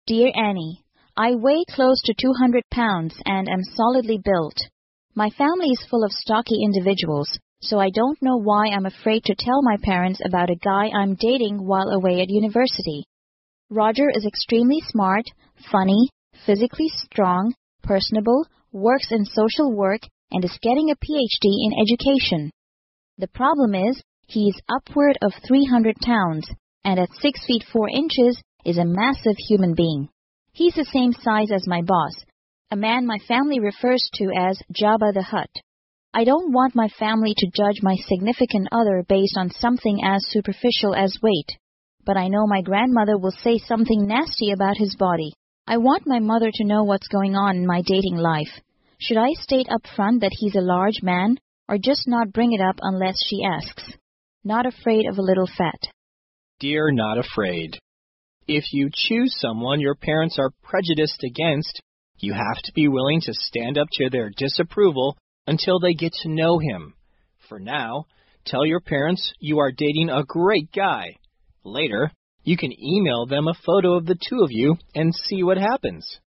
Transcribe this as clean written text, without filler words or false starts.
Dear Annie, I weigh close to 200 pounds and am solidly built. My family is full of stocky individuals, so I don't know why I'm afraid to tell my parents about a guy I'm dating while away at university. Roger is extremely smart, funny, physically strong, personable, works in social work, and is getting a PhD in education. The problem is, he is upward of 300 pounds, and at 6 feet 4 inches is a massive human being. He's the same size as my boss, a man my family refers to as Jabba the Hutt. I don't want my family to judge my significant other based on something as superficial as weight, but I know my grandmother will say something nasty about his body. I want my mother to know what's going on in my dating life. Should I state up front that he's a large man, or just not bring it up unless she asks? Not afraid of a little fat. Dear Not Afraid, if you choose someone your parents are prejudiced against, you have to be willing to stand up to their disapproval until they get to know him. For now, tell your parents you are dating a great guy. Later, you can email them a photo of the two of you and see what happens.